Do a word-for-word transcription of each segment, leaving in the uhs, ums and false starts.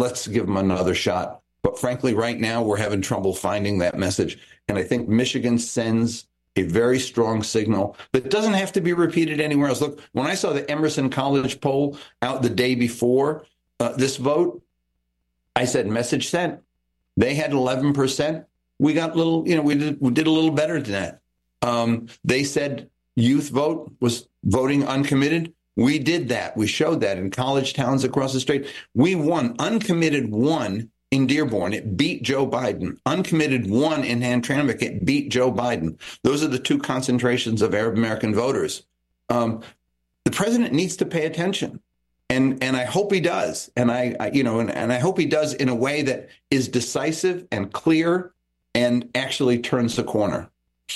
let's give them another shot. But frankly, right now, we're having trouble finding that message. And I think Michigan sends a very strong signal that doesn't have to be repeated anywhere else. Look, when I saw the Emerson College poll out the day before uh, this vote, I said, message sent. They had eleven percent. We got a little, you know, we did, we did a little better than that. Um, they said youth vote was voting uncommitted. We did that. We showed that in college towns across the state. We won. Uncommitted won in Dearborn. It beat Joe Biden. Uncommitted won in Hamtramck. It beat Joe Biden. Those are the two concentrations of Arab American voters. Um, the president needs to pay attention. And and I hope he does. And I, I you know, and, and I hope he does in a way that is decisive and clear and actually turns the corner.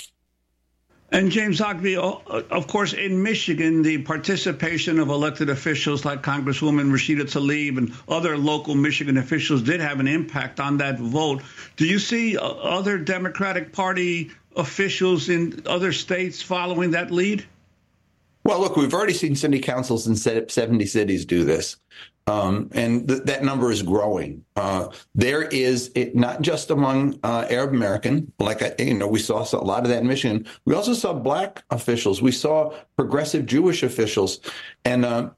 And James Zogby, of course, in Michigan, the participation of elected officials like Congresswoman Rashida Tlaib and other local Michigan officials did have an impact on that vote. Do you see other Democratic Party officials in other states following that lead? Well, look, we've already seen city councils in seventy cities do this. Um, and th- that number is growing. Uh, there is it, not just among uh, Arab American, like, I, you know, we saw a lot of that in Michigan. We also saw black officials. We saw progressive Jewish officials. And uh,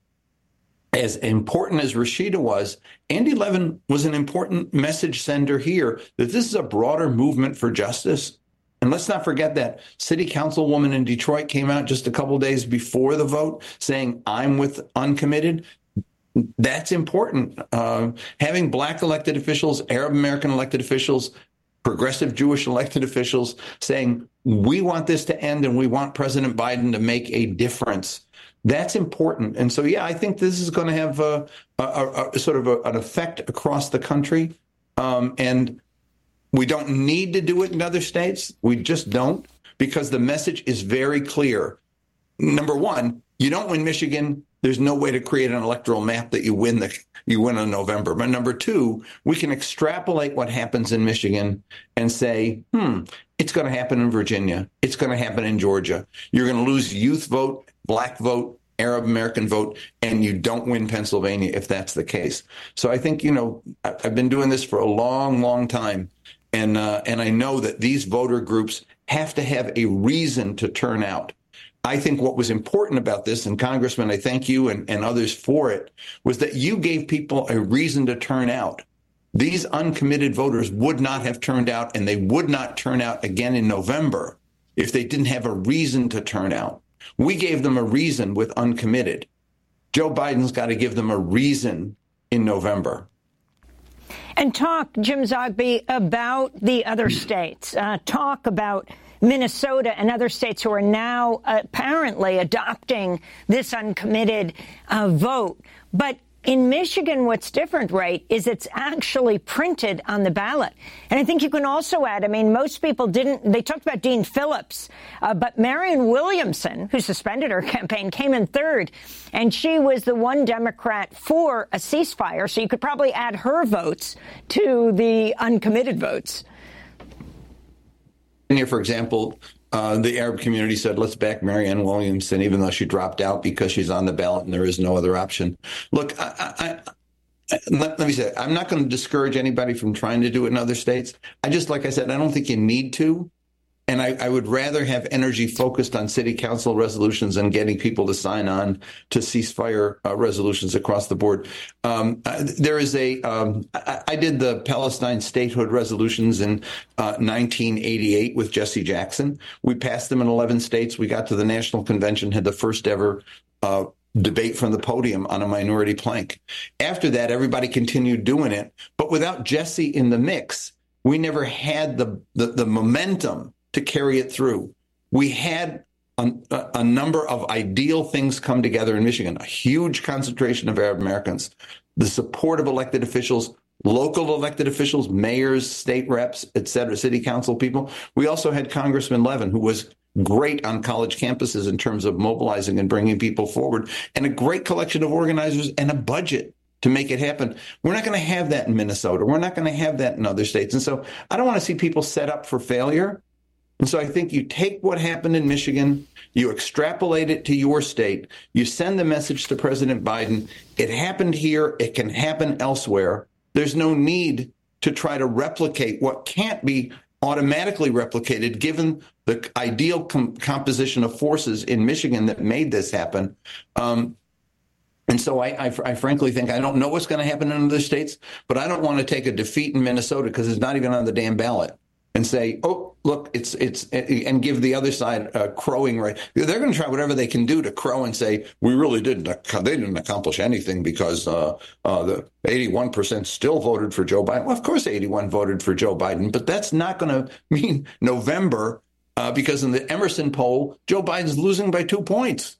as important as Rashida was, Andy Levin was an important message sender here that this is a broader movement for justice. And let's not forget that city councilwoman in Detroit came out just a couple of days before the vote saying, I'm with uncommitted. That's important. Uh, having black elected officials, Arab American elected officials, progressive Jewish elected officials saying, we want this to end and we want President Biden to make a difference. That's important. And so, yeah, I think this is going to have a, a, a, a sort of a, an effect across the country. Um, and we don't need to do it in other states. We just don't, because the message is very clear. Number one, you don't win Michigan. There's no way to create an electoral map that you win the you win in November. But number two, we can extrapolate what happens in Michigan and say, hmm, it's going to happen in Virginia. It's going to happen in Georgia. You're going to lose youth vote, black vote, Arab American vote, and you don't win Pennsylvania if that's the case. So I think, you know, I've been doing this for a long, long time. And uh, and I know that these voter groups have to have a reason to turn out. I think what was important about this, and Congressman, I thank you and, and others for it, was that you gave people a reason to turn out. These uncommitted voters would not have turned out, and they would not turn out again in November if they didn't have a reason to turn out. We gave them a reason with uncommitted. Joe Biden's got to give them a reason in November. And talk, Jim Zogby, about the other states. Uh, talk about Minnesota and other states who are now apparently adopting this uncommitted uh, vote. But in Michigan, what's different, right, is it's actually printed on the ballot. And I think you can also add, I mean, most people didn't, they talked about Dean Phillips, uh, but Marianne Williamson, who suspended her campaign, came in third. And she was the one Democrat for a ceasefire. So you could probably add her votes to the uncommitted votes. Here, for example, uh, the Arab community said, let's back Marianne Williamson, even though she dropped out because she's on the ballot and there is no other option. Look, I, I, I, let, let me say, I'm not going to discourage anybody from trying to do it in other states. I just, like I said, I don't think you need to. And I, I would rather have energy focused on city council resolutions and getting people to sign on to ceasefire uh, resolutions across the board. Um, there is a, um, I, I did the Palestine statehood resolutions in uh, nineteen eighty-eight with Jesse Jackson. We passed them in eleven states. We got to the National Convention, had the first ever uh, debate from the podium on a minority plank. After that, everybody continued doing it. But without Jesse in the mix, we never had the the, the momentum to carry it through. We had a, a number of ideal things come together in Michigan, a huge concentration of Arab Americans, the support of elected officials, local elected officials, mayors, state reps, et cetera, city council people. We also had Congressman Levin, who was great on college campuses in terms of mobilizing and bringing people forward, and a great collection of organizers and a budget to make it happen. We're not going to have that in Minnesota. We're not going to have that in other states. And so I don't want to see people set up for failure. And so I think you take what happened in Michigan, you extrapolate it to your state, you send the message to President Biden. It happened here. It can happen elsewhere. there's no need to try to replicate what can't be automatically replicated, given the ideal com- composition of forces in Michigan that made this happen. Um, and so I, I, I frankly think I don't know what's going to happen in other states, but I don't want to take a defeat in Minnesota because it's not even on the damn ballot and say, oh, look, it's it's and give the other side a crowing right. They're going to try whatever they can do to crow and say, we really didn't, they didn't accomplish anything because uh, uh, the eighty-one percent still voted for Joe Biden. Well, of course, eighty-one voted for Joe Biden, but that's not going to mean November uh, because in the Emerson poll, Joe Biden's losing by two points.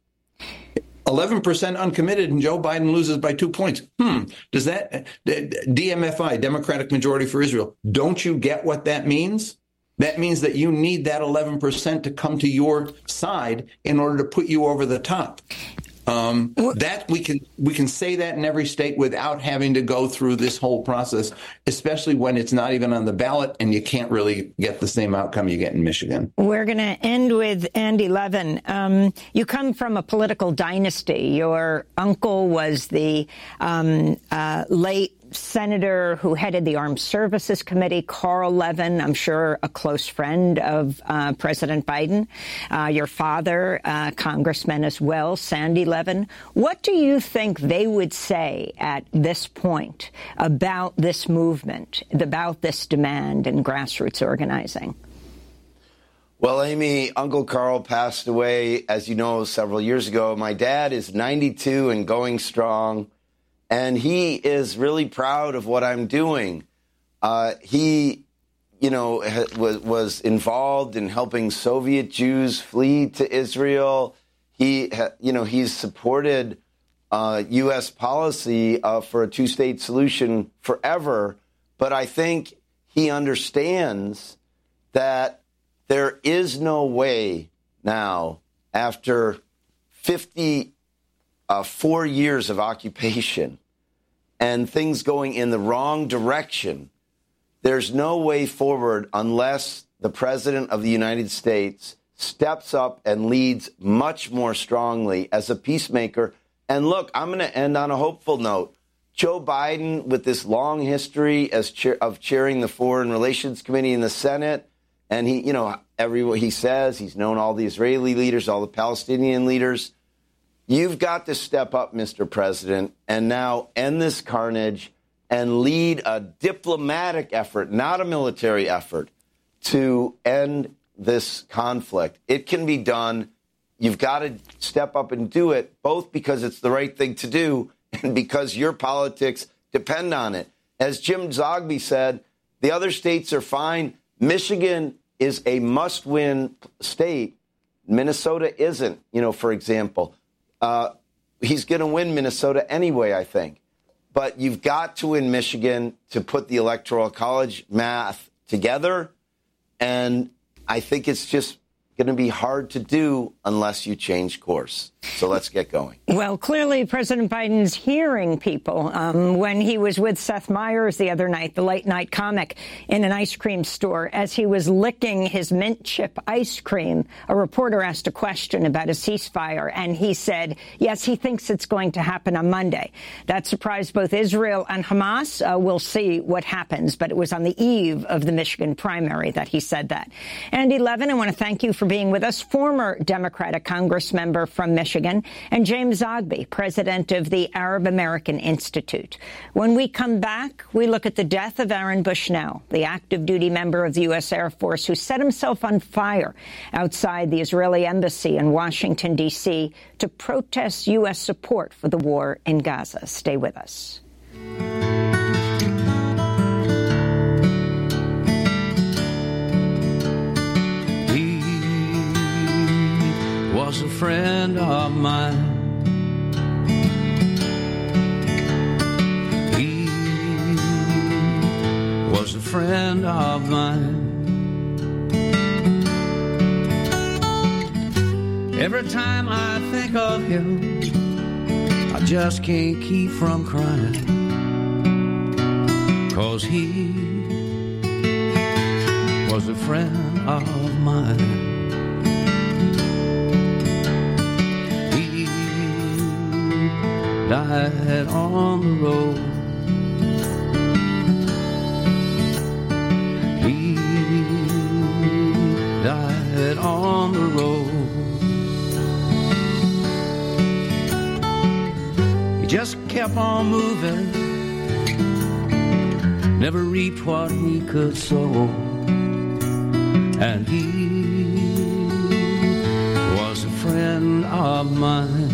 eleven percent uncommitted and Joe Biden loses by two points. Hmm. Does that, D M F I, Democratic Majority for Israel, don't you get what that means? That means that you need that eleven percent to come to your side in order to put you over the top. Um, that we can we can say that in every state without having to go through this whole process, especially when it's not even on the ballot and you can't really get the same outcome you get in Michigan. We're going to end with Andy Levin. Um, you come from a political dynasty. Your uncle was the um, uh, late senator who headed the Armed Services Committee, Carl Levin, I'm sure a close friend of uh, President Biden. Uh, your father, uh, congressman as well, Sandy Levin. What do you think they would say at this point about this movement, about this demand and grassroots organizing? Well, Amy, Uncle Carl passed away, as you know, several years ago. My dad is ninety-two and going strong. And he is really proud of what I'm doing. Uh, he, you know, was, was involved in helping Soviet Jews flee to Israel. He, you know, he's supported uh, U S policy uh, for a two-state solution forever. But I think he understands that there is no way now, after fifty Uh, four years of occupation and things going in the wrong direction, there's no way forward unless the President of the United States steps up and leads much more strongly as a peacemaker. And look, I'm going to end on a hopeful note. Joe Biden, with this long history as chair of chairing the Foreign Relations Committee in the Senate, and he, you know, everywhere he says, he's known all the Israeli leaders, all the Palestinian leaders. You've got to step up, Mister President, and now end this carnage and lead a diplomatic effort, not a military effort, to end this conflict. It can be done. You've got to step up and do it, both because it's the right thing to do and because your politics depend on it. As Jim Zogby said, the other states are fine. Michigan is a must-win state. Minnesota isn't, you know, for example. Uh, he's going to win Minnesota anyway, I think. But you've got to win Michigan to put the Electoral College math together. And I think it's just going to be hard to do unless you change course. So let's get going. Well, clearly, President Biden's hearing people. Um, when he was with Seth Meyers the other night, the late night comic, in an ice cream store, as he was licking his mint chip ice cream, a reporter asked a question about a ceasefire, and he said, yes, he thinks it's going to happen on Monday. That surprised both Israel and Hamas. Uh, we'll see what happens, but it was on the eve of the Michigan primary that he said that. Andy Levin, I want to thank you for being with us, former Democratic Congress member from Michigan, and James Zogby, president of the Arab American Institute. When we come back, we look at the death of Aaron Bushnell, the active duty member of the U S Air Force who set himself on fire outside the Israeli embassy in Washington, D C to protest U S support for the war in Gaza. Stay with us. Was a friend of mine. He was a friend of mine. Every time I think of him, I just can't keep from crying. 'Cause he was a friend of mine. Died on the road on moving, never reaped what he could sow, and he was a friend of mine.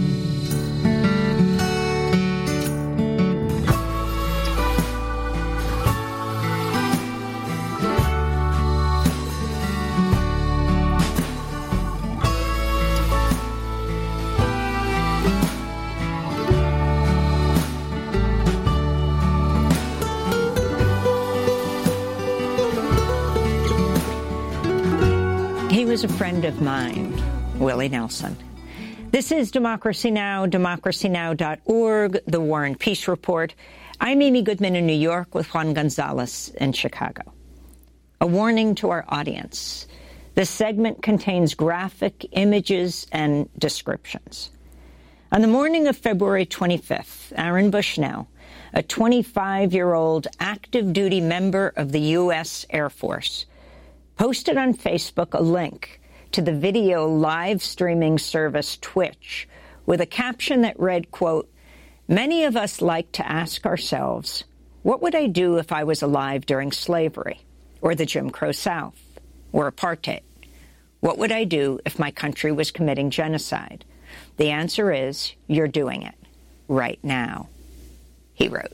He was a friend of mine, Willie Nelson. This is Democracy Now!, democracy now dot org, The War and Peace Report. I'm Amy Goodman in New York with Juan Gonzalez in Chicago. A warning to our audience. This segment contains graphic images and descriptions. On the morning of February twenty-fifth, Aaron Bushnell, a twenty-five-year-old active-duty member of the U S Air Force, posted on Facebook a link to the video live streaming service Twitch with a caption that read, quote, "Many of us like to ask ourselves, what would I do if I was alive during slavery, or the Jim Crow South, or apartheid? What would I do if my country was committing genocide? The answer is, you're doing it right now," he wrote.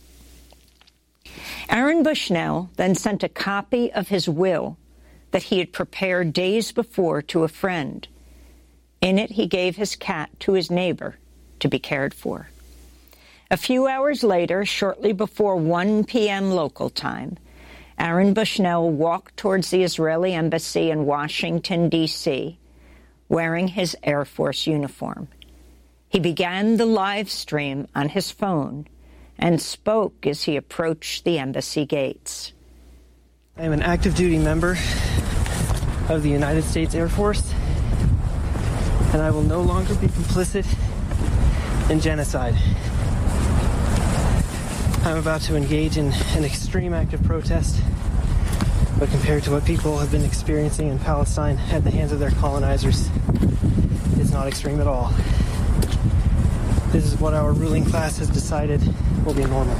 Aaron Bushnell then sent a copy of his will that he had prepared days before to a friend. In it, he gave his cat to his neighbor to be cared for. A few hours later, shortly before one p m local time, Aaron Bushnell walked towards the Israeli embassy in Washington, D C, wearing his Air Force uniform. He began the live stream on his phone and spoke as he approached the embassy gates. I am an active duty member of the United States Air Force, and I will no longer be complicit in genocide. I'm about to engage in an extreme act of protest, but compared to what people have been experiencing in Palestine at the hands of their colonizers, it's not extreme at all. This is what our ruling class has decided will be normal.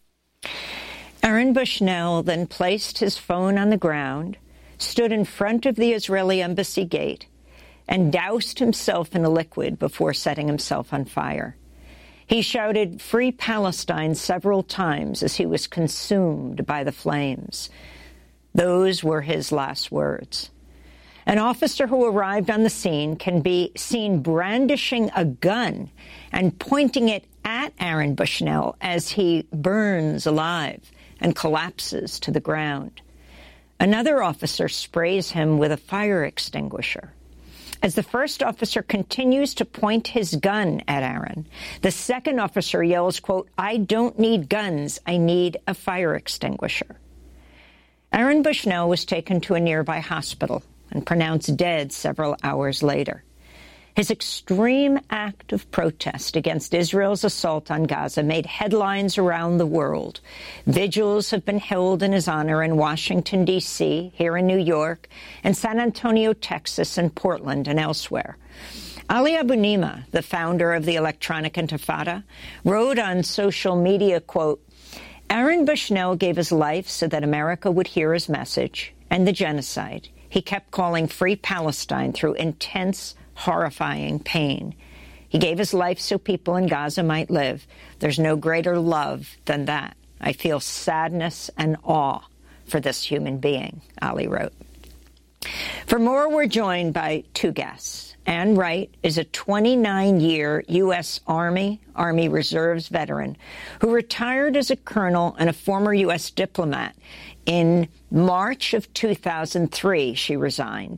Aaron Bushnell then placed his phone on the ground, stood in front of the Israeli embassy gate, and doused himself in a liquid before setting himself on fire. He shouted, "Free Palestine," several times as he was consumed by the flames. Those were his last words. An officer who arrived on the scene can be seen brandishing a gun and pointing it at Aaron Bushnell as he burns alive and collapses to the ground. Another officer sprays him with a fire extinguisher. As the first officer continues to point his gun at Aaron, the second officer yells, quote, "I don't need guns, I need a fire extinguisher." Aaron Bushnell was taken to a nearby hospital and pronounced dead several hours later. His extreme act of protest against Israel's assault on Gaza made headlines around the world. Vigils have been held in his honor in Washington, D C, here in New York, and San Antonio, Texas, and Portland, and elsewhere. Ali Abu Nima, the founder of the Electronic Intifada, wrote on social media, quote, "Aaron Bushnell gave his life so that America would hear his message and the genocide. He kept calling free Palestine through intense, horrifying pain. He gave his life so people in Gaza might live. There's no greater love than that. I feel sadness and awe for this human being," Ali wrote. For more, we're joined by two guests. Ann Wright is a twenty-nine-year U S Army, Army Reserves veteran who retired as a colonel and a former U S diplomat. In March of two thousand three, she resigned.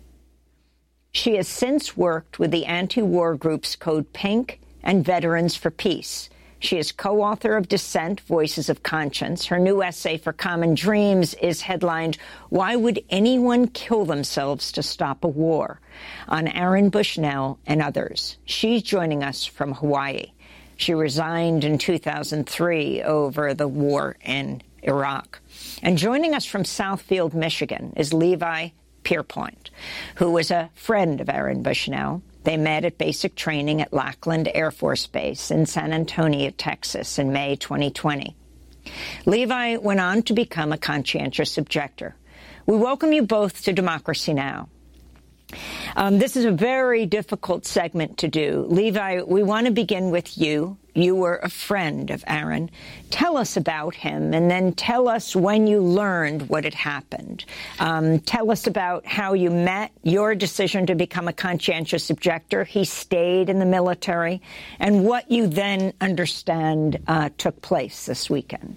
She has since worked with the anti-war groups Code Pink and Veterans for Peace. She is co-author of Dissent, Voices of Conscience. Her new essay for Common Dreams is headlined, "Why Would Anyone Kill Themselves to Stop a War?" on Aaron Bushnell and others. She's joining us from Hawaii. She resigned in two thousand three over the war in Iraq. And joining us from Southfield, Michigan, is Levi Pierpoint, who was a friend of Aaron Bushnell They met at basic training at Lackland Air Force Base in San Antonio, Texas, in May twenty twenty. Levi went on to become a conscientious objector. We welcome you both to Democracy Now! Um, this is a very difficult segment to do. Levi, we want to begin with you. You were a friend of Aaron. Tell us about him, and then tell us when you learned what had happened. Um, tell us about how you met, your decision to become a conscientious objector. He stayed in the military, and what you then understand uh, took place this weekend.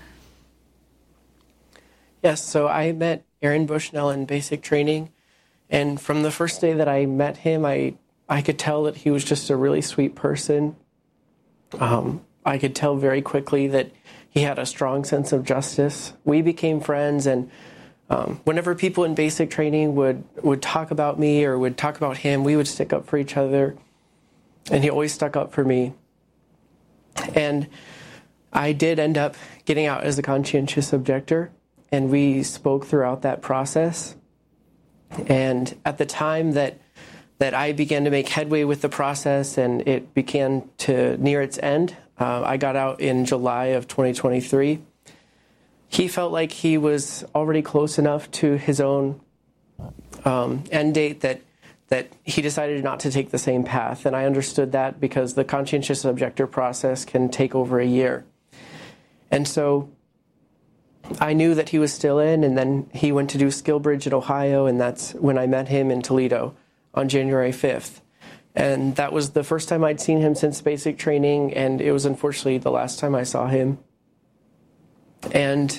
Yes, so I met Aaron Bushnell in basic training. And from the first day that I met him, I, I could tell that he was just a really sweet person. Um, I could tell very quickly that he had a strong sense of justice. We became friends, and um, whenever people in basic training would, would talk about me or would talk about him, we would stick up for each other, and he always stuck up for me. And I did end up getting out as a conscientious objector, and we spoke throughout that process. And at the time that that I began to make headway with the process and it began to near its end, uh, I got out in July of twenty twenty-three. He felt like he was already close enough to his own um, end date that that he decided not to take the same path. And I understood that because the conscientious objector process can take over a year. And so I knew that he was still in, and then he went to do SkillBridge in Ohio, and that's when I met him in Toledo on January fifth. And that was the first time I'd seen him since basic training, and it was unfortunately the last time I saw him. And,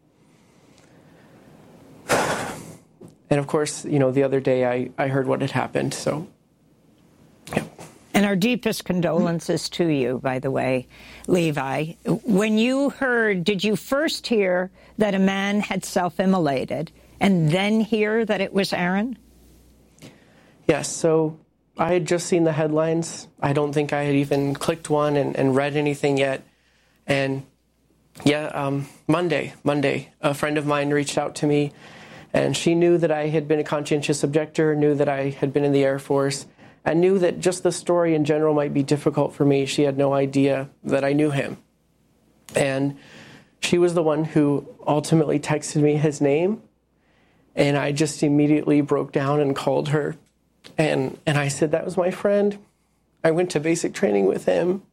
and of course, you know, the other day I, I heard what had happened, so, yeah. And our deepest condolences to you, by the way, Levi. When you heard, did you first hear that a man had self-immolated and then hear that it was Aaron? Yes, so I had just seen the headlines. I don't think I had even clicked one and, and read anything yet. And yeah, um, Monday, Monday, a friend of mine reached out to me, and she knew that I had been a conscientious objector, knew that I had been in the Air Force, and knew that just the story in general might be difficult for me. She had no idea that I knew him. And she was the one who ultimately texted me his name, and I just immediately broke down and called her. And, and I said, that was my friend. I went to basic training with him.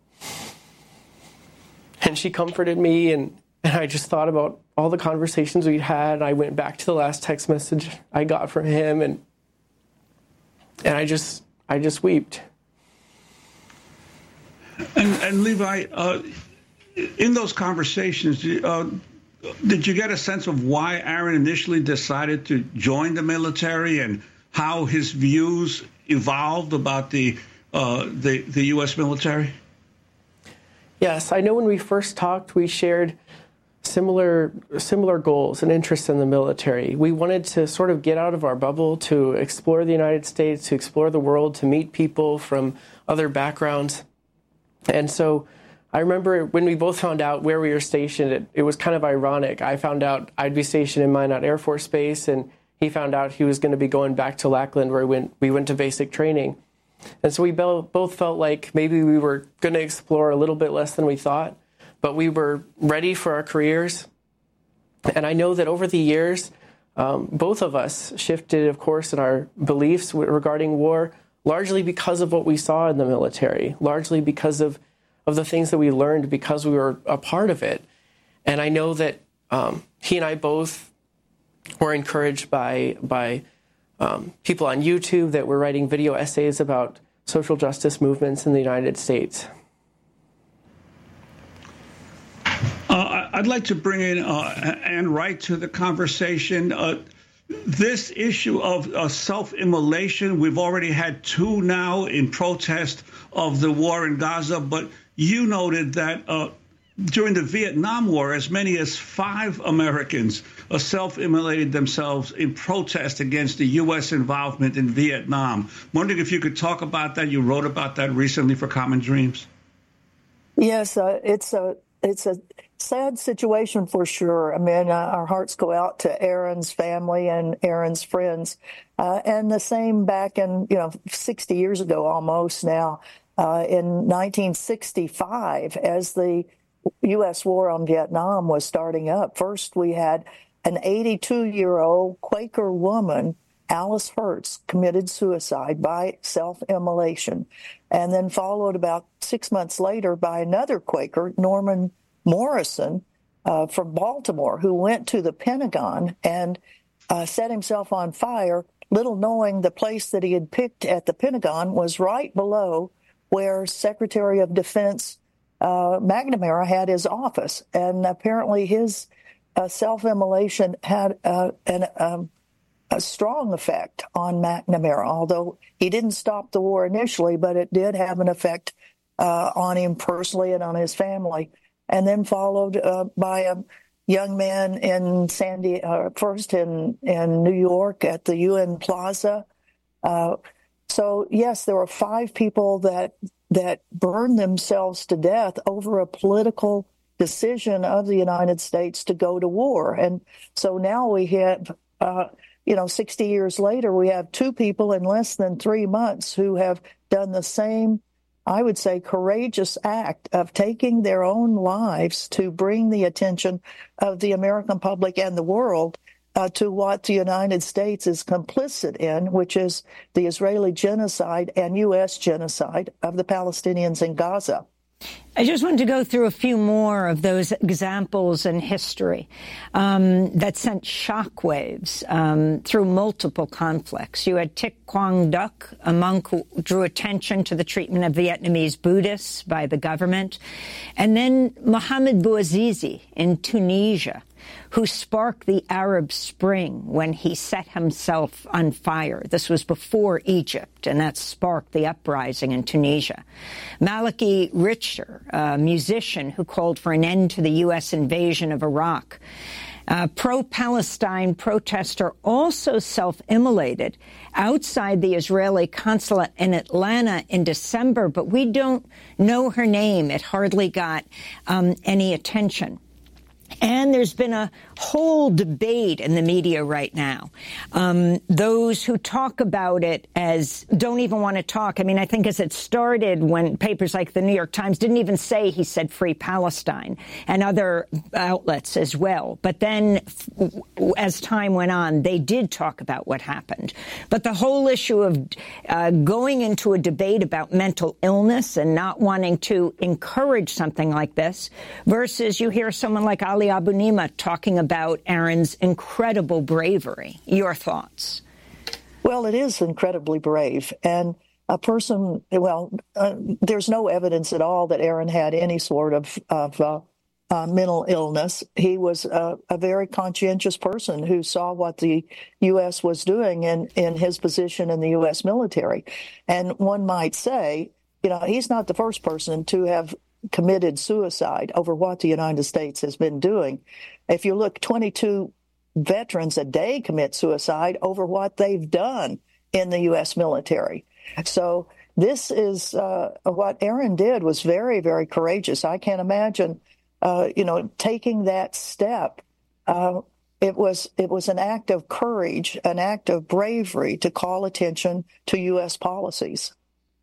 And she comforted me, and, and I just thought about all the conversations we'd had. I went back to the last text message I got from him, and And I just, I just wept. And, and Levi, uh, in those conversations, uh, did you get a sense of why Aaron initially decided to join the military and how his views evolved about the uh, the, the U S military? Yes, I know when we first talked, we shared similar similar goals and interests in the military. We wanted to sort of get out of our bubble, to explore the United States, to explore the world, to meet people from other backgrounds. And so I remember when we both found out where we were stationed, it, it was kind of ironic. I found out I'd be stationed in Minot Air Force Base, and he found out he was going to be going back to Lackland, where we went, we went to basic training. And so we both felt like maybe we were going to explore a little bit less than we thought, but we were ready for our careers. And I know that over the years, um, both of us shifted, of course, in our beliefs regarding war, largely because of what we saw in the military, largely because of, of the things that we learned because we were a part of it. And I know that um, he and I both were encouraged by, by um, people on YouTube that were writing video essays about social justice movements in the United States. Uh, I'd like to bring in uh, Ann Wright to the conversation. Uh, this issue of uh, self-immolation, we've already had two now in protest of the war in Gaza, but you noted that uh, during the Vietnam War, as many as five Americans uh, self-immolated themselves in protest against the U S involvement in Vietnam. Wondering if you could talk about that. You wrote about that recently for Common Dreams. Yes, uh, it's a it's a sad situation for sure. I mean, uh, our hearts go out to Aaron's family and Aaron's friends. Uh, and the same back in, you know, sixty years ago almost now, uh, in nineteen sixty-five, as the U S war on Vietnam was starting up. First, we had an eighty-two-year-old Quaker woman, Alice Hertz, committed suicide by self-immolation, and then followed about six months later by another Quaker, Norman Morrison, uh, from Baltimore, who went to the Pentagon and uh, set himself on fire, little knowing the place that he had picked at the Pentagon was right below where Secretary of Defense uh, McNamara had his office. And apparently his uh, self-immolation had uh, an, um, a strong effect on McNamara, although he didn't stop the war initially, but it did have an effect uh, on him personally and on his family. And then followed uh, by a young man in San Diego, uh, first in, in New York at the U N Plaza. Uh, so, yes, there were five people that that burned themselves to death over a political decision of the United States to go to war. And so now we have, uh, you know, sixty years later, we have two people in less than three months who have done the same, I would say, courageous act of taking their own lives to bring the attention of the American public and the world uh, to what the United States is complicit in, which is the Israeli genocide and U S genocide of the Palestinians in Gaza. I just wanted to go through a few more of those examples in history um, that sent shockwaves um, through multiple conflicts. You had Thich Quang Duc, a monk who drew attention to the treatment of Vietnamese Buddhists by the government. And then Mohamed Bouazizi in Tunisia, who sparked the Arab Spring when he set himself on fire. This was before Egypt, and that sparked the uprising in Tunisia. Maliki Richter, a musician who called for an end to the U S invasion of Iraq. A pro-Palestine protester also self-immolated outside the Israeli consulate in Atlanta in December, but we don't know her name. It hardly got um, any attention. And there's been a whole debate in the media right now. Um, those who talk about it as don't even want to talk. I mean, I think as it started when papers like the New York Times didn't even say he said free Palestine, and other outlets as well. But then as time went on, they did talk about what happened. But the whole issue of uh, going into a debate about mental illness and not wanting to encourage something like this versus you hear someone like Ali Abu Nima talking about Aaron's incredible bravery. Your thoughts? Well, it is incredibly brave. And a person, well, uh, there's no evidence at all that Aaron had any sort of, of uh, uh, mental illness. He was a, a very conscientious person who saw what the U S was doing in, in his position in the U S military. And one might say, you know, he's not the first person to have committed suicide over what the United States has been doing. If you look, twenty-two veterans a day commit suicide over what they've done in the U S military. So this is uh, what Aaron did was very, very courageous. I can't imagine, uh, you know, taking that step. Uh, it was it was an act of courage, an act of bravery to call attention to U S policies.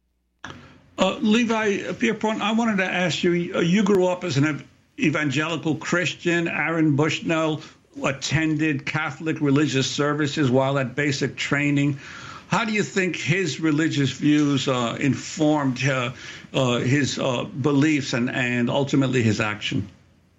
Uh, Levi Pierpont, I wanted to ask you, uh, you grew up as an evangelical Christian. Aaron Bushnell attended Catholic religious services while at basic training. How do you think his religious views uh, informed uh, uh, his uh, beliefs and, and ultimately his action?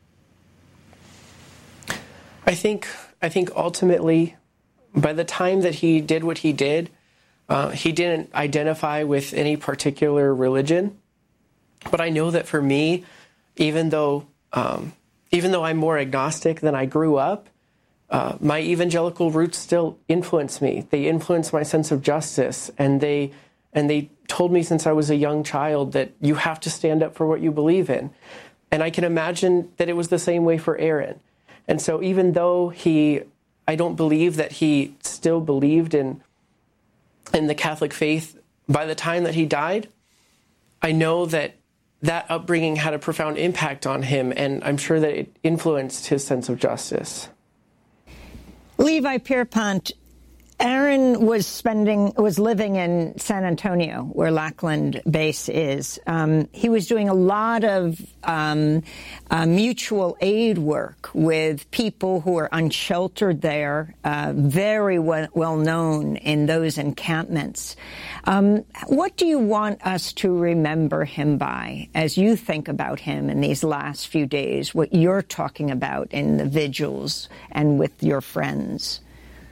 I think, I think ultimately, by the time that he did what he did, Uh, he didn't identify with any particular religion, but I know that for me, even though um, even though I'm more agnostic than I grew up, uh, my evangelical roots still influence me. They influence my sense of justice, and they and they told me since I was a young child that you have to stand up for what you believe in. And I can imagine that it was the same way for Aaron. And so even though he, I don't believe that he still believed in in the Catholic faith by the time that he died, I know that that upbringing had a profound impact on him, and I'm sure that it influenced his sense of justice. Levi Pierpont, Aaron was spending, was living in San Antonio, where Lackland Base is. Um, he was doing a lot of um, uh, mutual aid work with people who are unsheltered there, uh, very well, well known in those encampments. Um, what do you want us to remember him by as you think about him in these last few days, what you're talking about in the vigils and with your friends?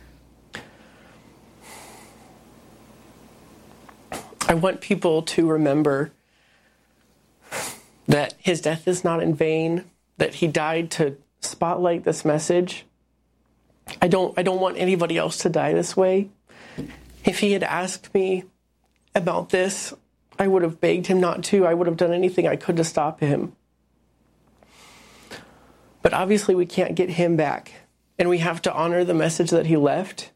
I want people to remember that his death is not in vain, that he died to spotlight this message. I don't I don't want anybody else to die this way. If he had asked me about this, I would have begged him not to. I would have done anything I could to stop him. But obviously we can't get him back, and we have to honor the message that he left.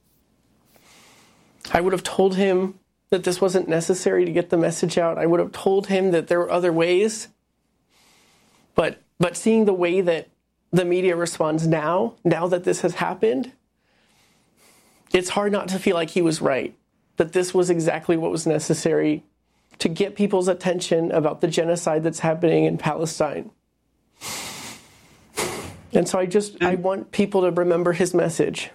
I would have told him that this wasn't necessary to get the message out. I would have told him that there were other ways. But but seeing the way that the media responds now, now that this has happened, it's hard not to feel like he was right, that this was exactly what was necessary to get people's attention about the genocide that's happening in Palestine. And so I just, I want people to remember his message.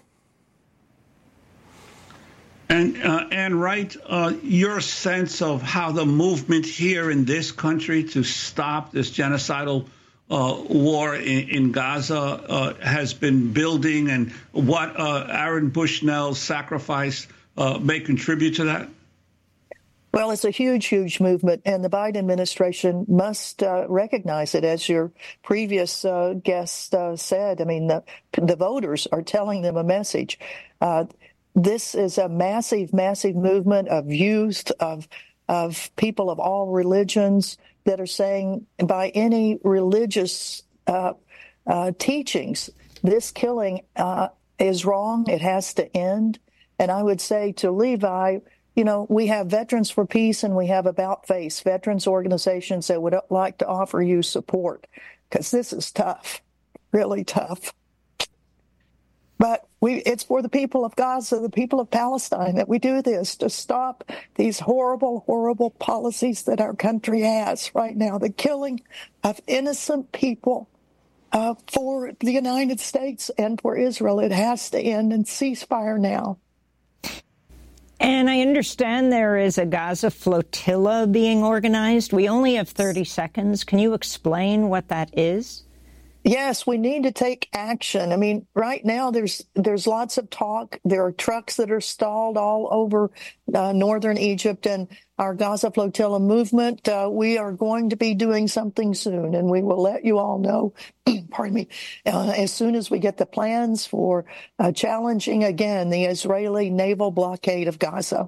And, uh, Ann Wright, uh, your sense of how the movement here in this country to stop this genocidal uh, war in, in Gaza uh, has been building, and what uh, Aaron Bushnell's sacrifice uh, may contribute to that? Well, it's a huge, huge movement, and the Biden administration must uh, recognize it, as your previous uh, guest uh, said. I mean, the, the voters are telling them a message. Uh, This is a massive, massive movement of youth, of of people of all religions that are saying, by any religious uh, uh, teachings, this killing uh, is wrong. It has to end. And I would say to Levi, you know, we have Veterans for Peace and we have About Face, veterans organizations that would like to offer you support, because this is tough, really tough. But we, it's for the people of Gaza, the people of Palestine, that we do this, to stop these horrible, horrible policies that our country has right now, the killing of innocent people uh, for the United States and for Israel. It has to end, and ceasefire now. And I understand there is a Gaza flotilla being organized. We only have thirty seconds. Can you explain what that is? Yes, we need to take action. I mean, right now there's there's lots of talk. There are trucks that are stalled all over uh, northern Egypt, and our Gaza Flotilla movement, uh, we are going to be doing something soon, and we will let you all know, pardon me, uh, as soon as we get the plans for uh, challenging again the Israeli naval blockade of Gaza.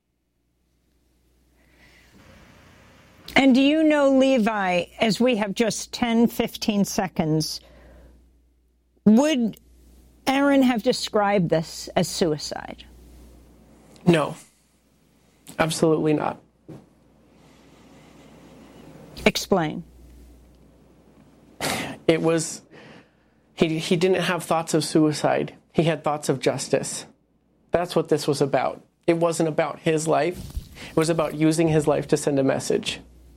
And do you know, Levi, as we have just ten, fifteen seconds, would Aaron have described this as suicide? No, absolutely not. Explain. It was, he, he didn't have thoughts of suicide. He had thoughts of justice. That's what this was about. It wasn't about his life. It was about using his life to send a message.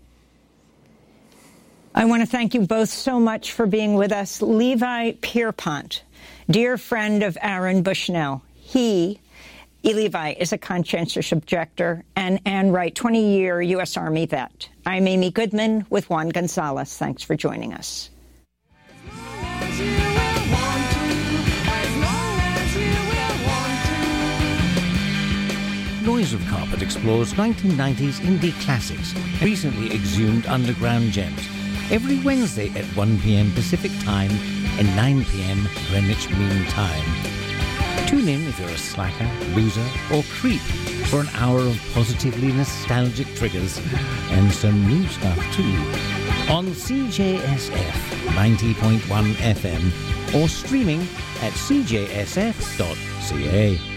I want to thank you both so much for being with us. Levi Pierpont, dear friend of Aaron Bushnell. He, Levi, is a conscientious objector, and Ann Wright, twenty-year U S Army vet. I'm Amy Goodman with Juan Gonzalez. Thanks for joining us. Noise of Carpet explores nineteen nineties indie classics, recently exhumed underground gems. Every Wednesday at one p.m. Pacific Time and nine p.m. Greenwich Mean Time. Tune in if you're a slacker, loser, or creep for an hour of positively nostalgic triggers and some new stuff too. On C J S F ninety point one F M or streaming at c j s f dot c a.